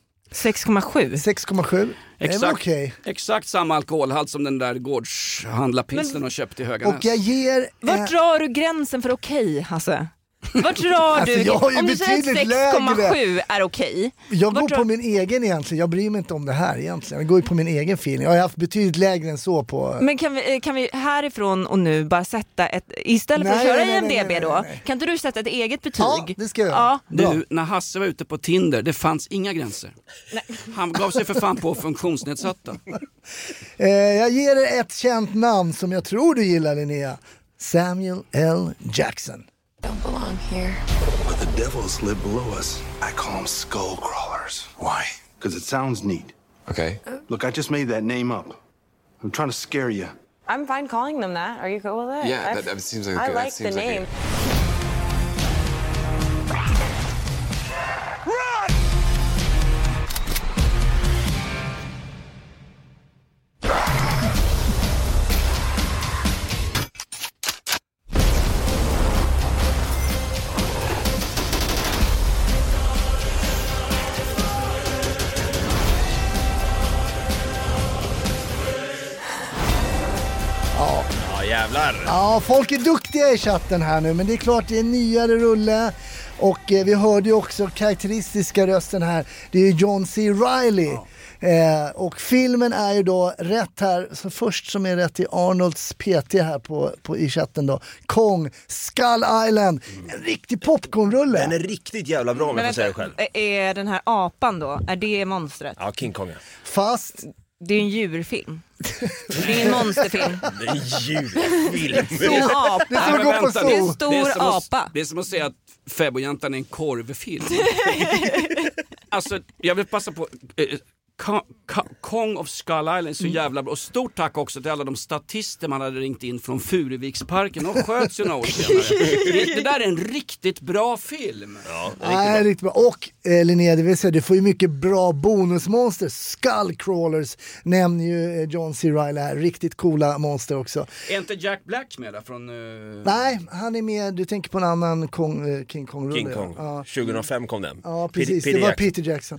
6,7? Exakt samma alkoholhalt som den där gårdshandlarpilsen har köpt i Höganäs. Och jag ger... Vart drar du gränsen för okej, Hasse? Vart drar du? Om du säger att 6,7 är okej. Jag går på min egen egentligen. Jag bryr mig inte om det här egentligen. Jag går ju på min egen film. Jag har haft betydligt lägre än så på... Men kan vi härifrån och nu bara sätta ett... Istället för att köra IMDB då, kan inte du sätta ett eget betyg? Ja, det ska jag göra. Du, när Hasse var ute på Tinder, det fanns inga gränser. Nej. Han gav sig för fan på funktionsnedsatta. Jag ger er ett känt namn som jag tror du gillar, Linnea. Samuel L. Jackson. Don't belong here. But the devils live below us. I call them skull crawlers. Why? Because it sounds neat. Okay. Look, I just made that name up. I'm trying to scare you. I'm fine calling them that. Are you cool with it? Yeah, that seems like a good. I like the name. Jävlar. Ja, folk är duktiga i chatten här nu, men det är klart det är en nyare rulle. Och vi hörde ju också karaktäristiska rösten här. Det är John C. Reilly. Och filmen är ju då rätt här, så först som är rätt i Arnolds PT här i chatten då. Kong, Skull Island, en riktig popcornrulle. Den är riktigt jävla bra om jag får säga det själv. Är den här apan då, är det monstret? Ja, King Kong. Fast... Det är en djurfilm. Det är en monsterfilm. Det är en djurfilm. Det är en apa. Det är, det är en stor apa. Det är som att säga att Fäbodjäntan är en korvfilm. Alltså, jag vill passa på... Kong of Skull Island är så jävla bra. Och stort tack också till alla de statister man hade ringt in från Furuviksparken. De sköts ju några år senare. Det där är en riktigt bra film. Ja, riktigt bra. Och Linnea, det vill säga, det får ju mycket bra bonusmonster. Skullcrawlers nämner ju John C. Reilly här. Riktigt coola monster också. Är inte Jack Black med där från... Nej, han är med. Du tänker på en annan King Kong-rulle. King Kong. Ja. 2005 kom den. Ja, precis. Det var Peter Jackson.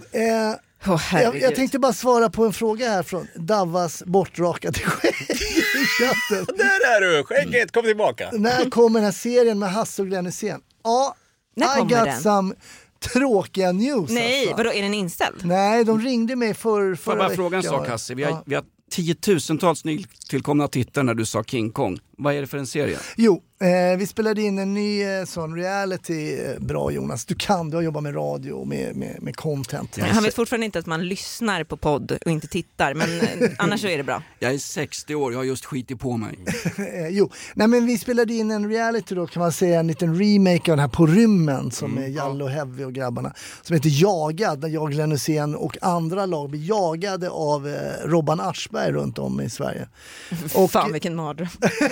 Jag tänkte bara svara på en fråga här från Davas bortrakade skägg i chatten. Där är du, skägget, kom tillbaka. När kommer den här serien med Hasse och Glenn Hysén? Ja, I got some tråkiga news. Nej, alltså. vadå, är den inställd? Nej, de ringde mig förra veckan. Får jag bara fråga en sak, Hasse? Vi har 10,000-tals nytillkomna tittare när du sa King Kong. Vad är det för en serie? Jo, vi spelade in en ny sån reality. Bra Jonas, du har jobbat med radio och med content. Han vet fortfarande inte att man lyssnar på podd och inte tittar, men annars så är det bra. Jag är 60 år, jag har just skitit på mig. Jo, nej men vi spelade in en reality då, kan man säga, en liten remake av den här På rymmen som är Jallo och Heavy och grabbarna, som heter Jagad, där jag, Glenn Hysén och andra lag blir jagade av Robban Aschberg runt om i Sverige. Och fan, vilken mardröm.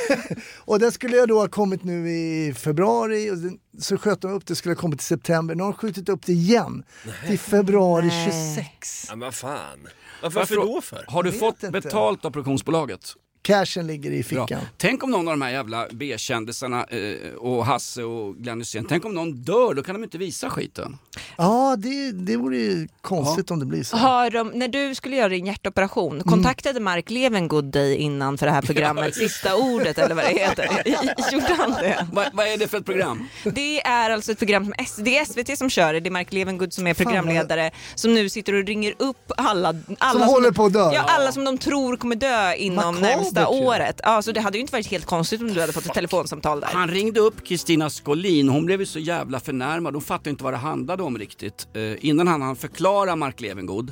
Och den skulle jag då ha kommit nu i februari, och så sköt de upp det, skulle ha kommit i september. Nu har de skjutit upp det igen till februari 26. Ja, men fan. Varför då för? Har du fått betalt av produktionsbolaget? Cashen ligger i fickan. Bra. Tänk om någon av de här jävla B-kändisarna och Hasse och Glenn Hysén, tänk om någon dör, då kan de inte visa skiten. Ja, det vore ju konstigt om det blir så. När du skulle göra din hjärtoperation, kontaktade Mark Levengood dig innan för det här programmet, Sista ordet eller vad det heter? Gjorde han det? Vad är det för ett program? Det är alltså ett program som det är SVT som kör det. Det är Mark Levengood som är programledare, som nu sitter och ringer upp alla som håller på att dö. Ja, alla som de tror kommer dö inom närmsta året. Ja, så det hade ju inte varit helt konstigt om du hade fått ett telefonsamtal där. Han ringde upp Kristina Skolin. Hon blev ju så jävla förnärmad. Hon fattade inte vad det handlade om riktigt. Innan han förklara Mark Levengood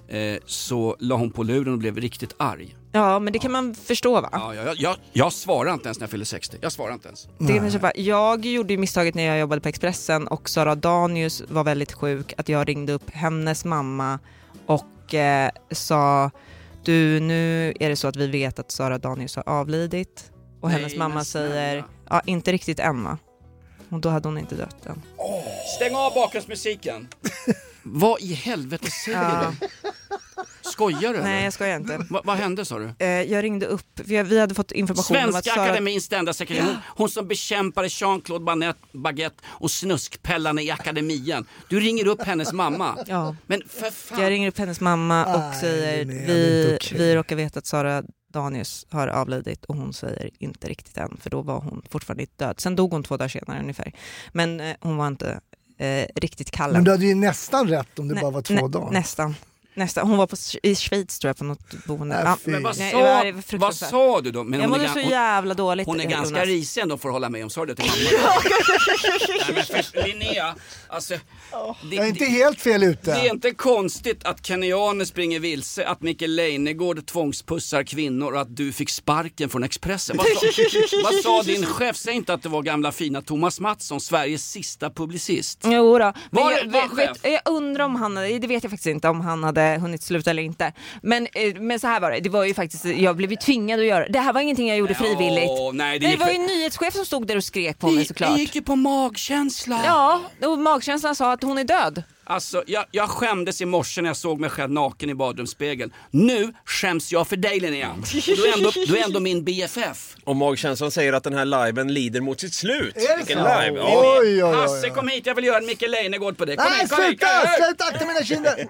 så la hon på luren och blev riktigt arg. Ja, men det kan man förstå, va? Ja, jag svarar inte ens när jag fyller 60. Jag svarar inte ens. Jag gjorde ju misstaget när jag jobbade på Expressen och Sara Danius var väldigt sjuk, att jag ringde upp hennes mamma och sa: du, nu är det så att vi vet att Sara Danius har avlidit. Och hennes mamma säger, inte riktigt än, va? Och då hade hon inte dött än. Stäng av bakgrundsmusiken. Vad i helvete säger du? Skojar du? Nej, jag skojar inte. Vad hände, sa du? Jag ringde upp, vi hade fått information om att Svenska Akademins ställda sekreterare, hon som bekämpade Jean-Claude Baguette och snuskpellarna i akademin. Du ringer upp hennes mamma. Ja. Men för fan. Jag ringer upp hennes mamma och säger vi råkar veta att Sara Danius har avlidit, och hon säger inte riktigt än, för då var hon fortfarande inte död. Sen dog hon 2 dagar senare ungefär. Men hon var inte riktigt kall. Men du hade ju nästan rätt om det bara var 2 dagar. Nästan. Hon var i Schweiz, tror jag, på något boende. Men vad sa du då? Men jag mådde så jävla dåligt. Hon är ganska risig ändå, får hålla med om. Sa du det till mamma? Nej, men för Linnea, alltså, jag är inte helt fel ute. Det är inte konstigt att kenyaner springer vilse, att Mikael Leijnegård tvångspussar kvinnor och att du fick sparken från Expressen. Vad sa din chef? Säg inte att det var gamla fina Thomas Mattsson, Sveriges sista publicist. Jo då. Jag undrar om han, det vet jag faktiskt inte om han hade hunnit sluta eller inte. Men så här var det. Det var ju faktiskt, jag blev ju tvingad att göra. Det här var ingenting jag gjorde frivilligt. Det var ju en nyhetschef som stod där och skrek på mig, såklart. Det gick ju på magkänsla. Ja, och magkänslan sa att hon är död. Alltså, jag skämdes i morse när jag såg mig själv naken i badrumsspegeln. Nu skäms jag för dig, Linnea. Du är ändå min BFF. Och magkänslan säger att den här liven lider mot sitt slut. Är det Vilken så? live? Oj. Hasse, kom hit, jag vill göra en Mikael Leijnegård på dig. Kom Nej, sluta! Akta mina kinder!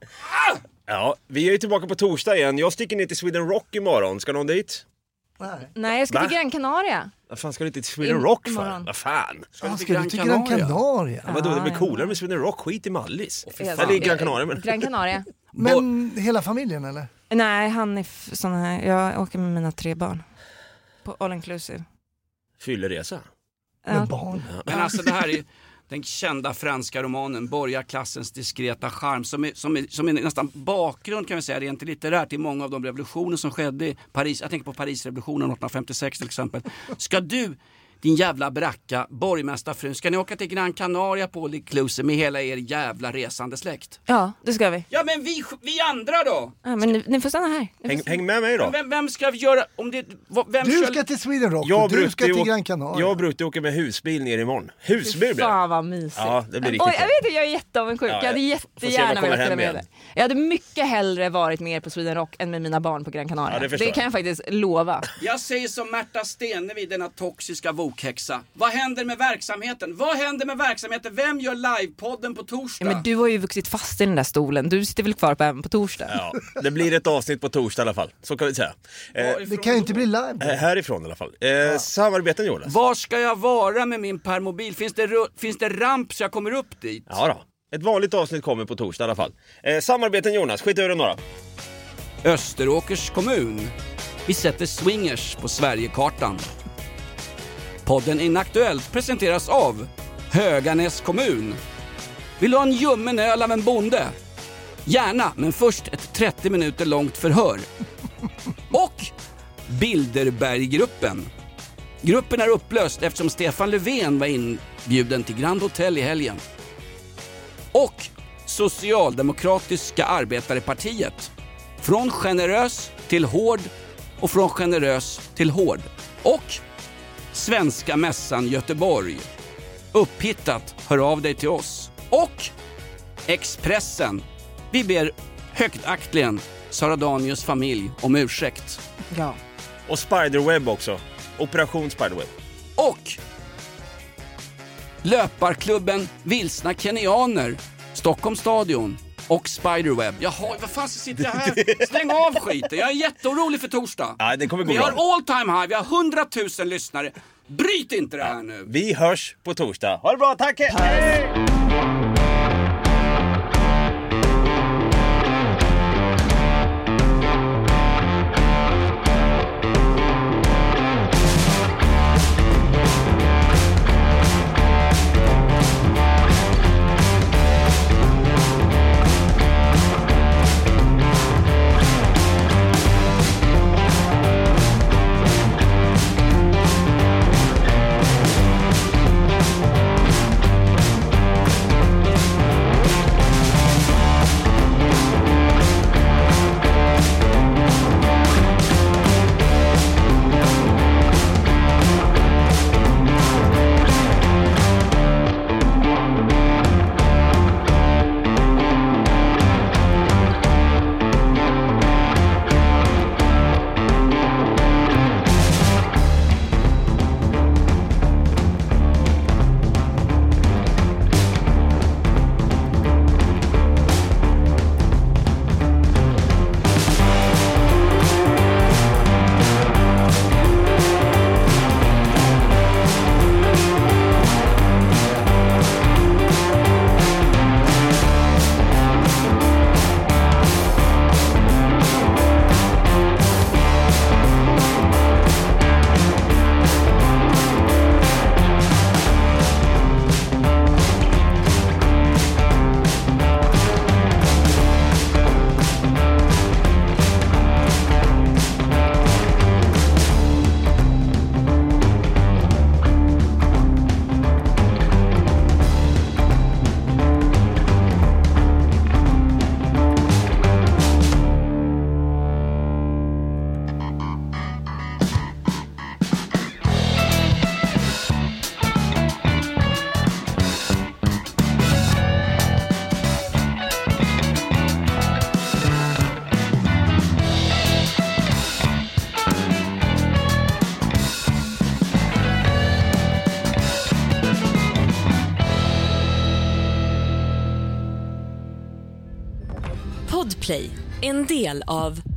Ja, vi är ju tillbaka på torsdag igen. Jag sticker ner till Sweden Rock imorgon. Ska någon dit? Nej, jag ska till Gran Canaria. Vad fan ska du inte till Sweden Rock för? Vad fan? Ska du till Gran Canaria? Ja, vadå, det blir coolare med Sweden Rock. Skit i Mallis. Eller i Gran Canaria. Gran Canaria. Men hela familjen, eller? Nej, han är sån här. Jag åker med mina 3 barn. På all inclusive. Fylleresa. Med barn. Ja. Men alltså, det här är den kända franska romanen Borgarklassens diskreta charm, som är nästan bakgrund, kan vi säga, rent litterärt, i många av de revolutioner som skedde i Paris. Jag tänker på Parisrevolutionen 1856 till exempel. Ska du, din jävla bracka borgmästarfrun, ska ni åka till Gran Canaria på all inclusive med hela er jävla resande släkt? Ja, det ska vi. Ja, men vi andra då? Ja, men ni får stanna här. Häng med mig då. Men vem ska vi göra om det? Du ska till Sweden Rock, du ska till Gran Canaria. Jag brukar åka med husbil ner imorgon. Husbil blir det. Fan vad mysigt. Ja, det blir riktigt. Oj, jag vet inte, jag är jätteavundsjuk. Jag hade jättegärna velat följa med det. Jag hade mycket hellre varit mer på Sweden Rock än med mina barn på Gran Canaria. Ja, det kan jag faktiskt lova. Jag säger som Märta Stenevi, denna toxiska vokhäxa. Vad händer med verksamheten? Vem gör livepodden på torsdag? Ja, men du har ju vuxit fast i den där stolen. Du sitter väl kvar även på torsdag? Ja, det blir ett avsnitt på torsdag i alla fall. Så kan vi säga. Det kan ju inte bli live. Härifrån i alla fall. Samarbeten, Jonas. Var ska jag vara med min permobil? Finns det ramp så jag kommer upp dit? Ja då. Ett vanligt avsnitt kommer på torsdag i alla fall. Samarbeten, Jonas. Skit över några. Österåkers kommun. Vi sätter swingers på Sverigekartan. Podden Inaktuellt presenteras av Höganäs kommun. Vill du ha en ljummen öl av en bonde? Gärna, men först ett 30 minuter långt förhör. Och Bilderberggruppen. Gruppen är upplöst eftersom Stefan Löfven var inbjuden till Grand Hotel i helgen. Och Socialdemokratiska arbetarepartiet. Från generös till hård och från generös till hård. Och Svenska mässan Göteborg. Upphittat, hör av dig till oss. Och Expressen. Vi ber högtaktligen Sara Danius familj om ursäkt. Ja. Och Spiderweb också. Operation Spiderweb. Och löparklubben Vilsna Kenyaner, Stockholms stadion och Spiderweb. Jaha, vad fan sitter jag här? Stäng av skiten. Jag är jätteorolig för torsdag. Ja, det kommer gå vi bra. har all time high. Vi har 100 000 lyssnare. Bryt inte det här nu. Vi hörs på torsdag. Ha det bra, tack! Hej! Podplay, en del av